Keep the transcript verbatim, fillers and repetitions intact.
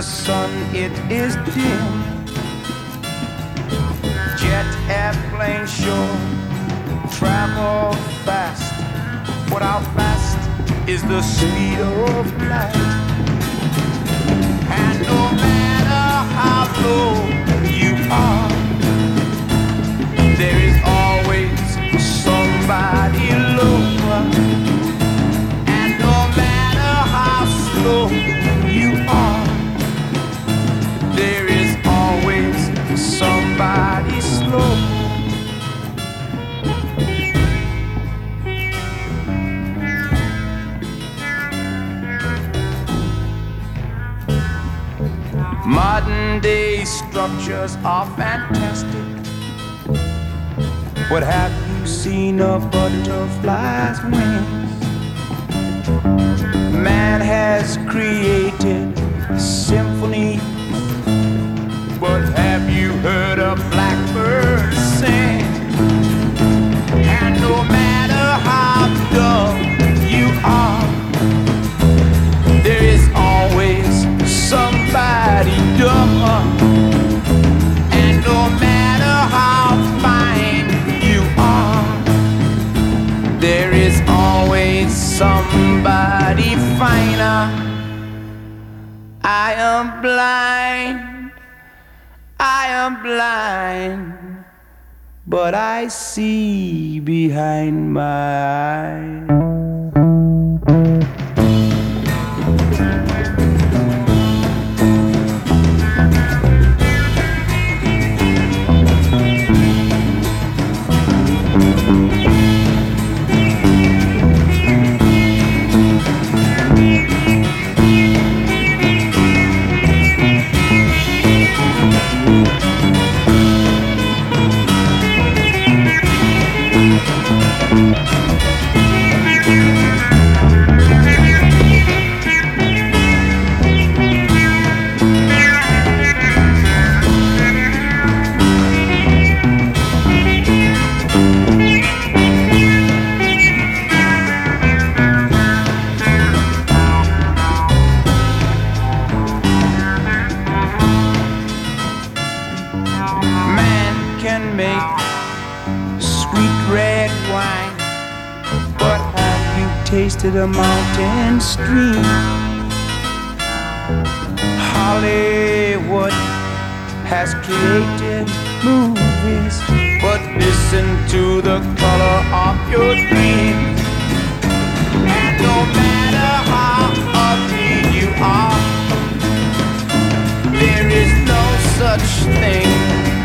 the sun it is dim. Jet airplane sure travel fast, but how fast is the speed of light? And no matter how low you are, there is always somebody lower. And no matter how slow you are, there is always somebody slow. Modern day structures are fantastic. What have you seen of butterflies' wings? Man has created a symphony, but have you heard a blackbird sing? And no matter how dumb you are, there is always somebody dumber. And no matter how fine you are, there is always somebody finer. I am blind, I am blind, but I see behind my eyes. Tasted a mountain stream. Hollywood has created movies, but listen to the color of your dreams. And no matter how ugly you are, there is no such thing